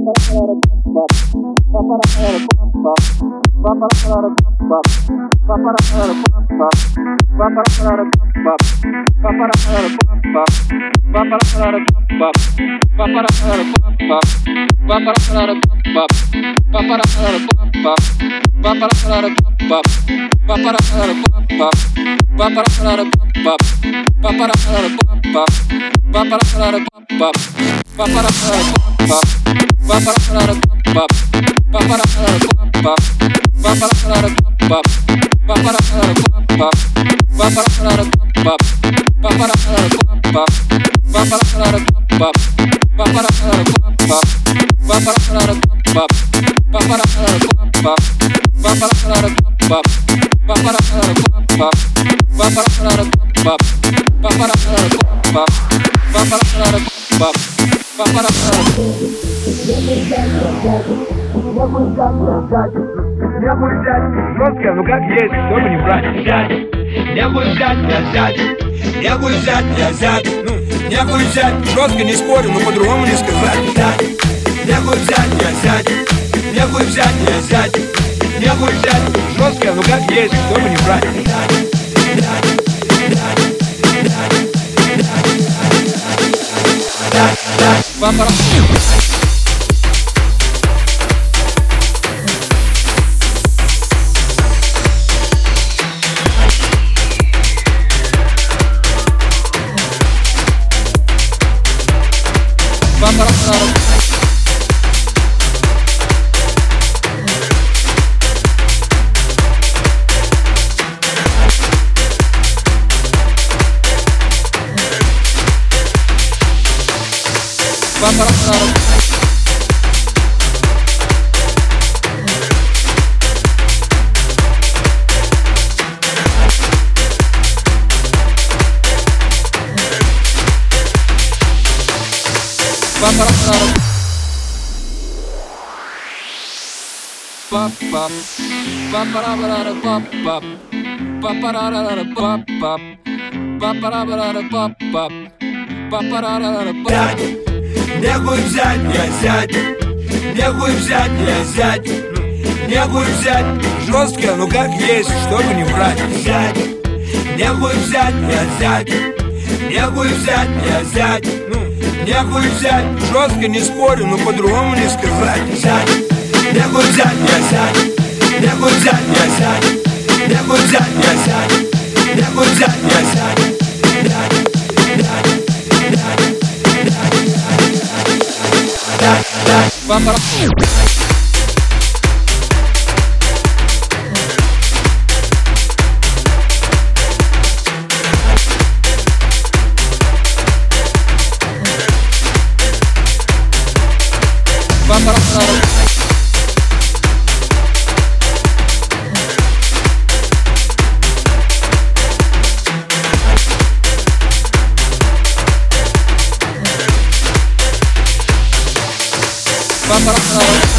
Жестко, ну как есть, чтобы не брать. Нехуй взять, не взять. Нехуй взять, не взять. Нехуй взять, жестко не спорю, но по-другому не сказать. Нехуй взять, не взять. Нехуй взять, не взять. Нехуй взять, жестко, ну как есть, чтобы не брать. Нехуй взять, не взять. Нехуй взять, не взять. Нехуй взять, жестко, ну как есть, чтобы не брать. Нехуй взять, не взять. Нехуй взять, не взять. Нехуй взять, жестко не спорю, но по-другому не сказать. Нехуй взять, не взять. Нехуй взять, не взять. Нехуй взять, не взять. Нехуй взять, не взять. Bye.